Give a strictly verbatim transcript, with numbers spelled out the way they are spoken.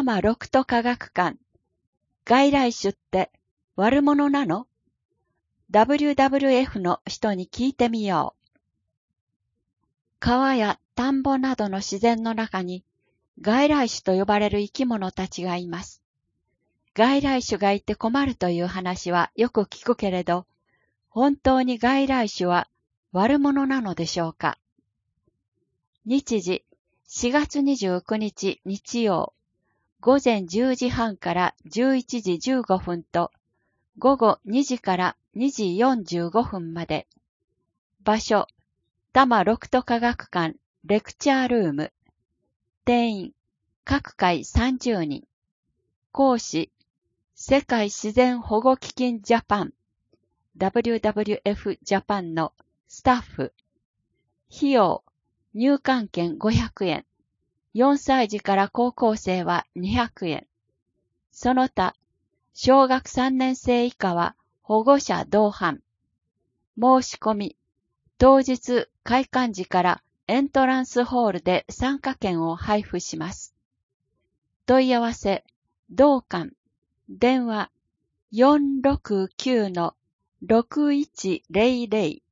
多摩六都科学館。外来種って悪者なの？ ダブリューダブリューエフ の人に聞いてみよう。川や田んぼなどの自然の中に外来種と呼ばれる生き物たちがいます。外来種がいて困るという話はよく聞くけれど、本当に外来種は悪者なのでしょうか？日時しがつにじゅうくにち日曜、午前じゅうじはんからじゅういちじじゅうごふんと、午後にじからにじよんじゅうごふんまで。場所、多摩六都科学館レクチャールーム。定員、各回さんじゅうにん。講師、世界自然保護基金ジャパン、ダブリューダブリューエフ ジャパンのスタッフ。費用、入館券ごひゃくえん。よんさい児から高校生はにひゃくえん。その他、小学さんねん生以下は保護者同伴。申し込み、当日開館時からエントランスホールで参加券を配布します。問い合わせ、同館、電話 よんろくきゅうのろくいちゼロゼロ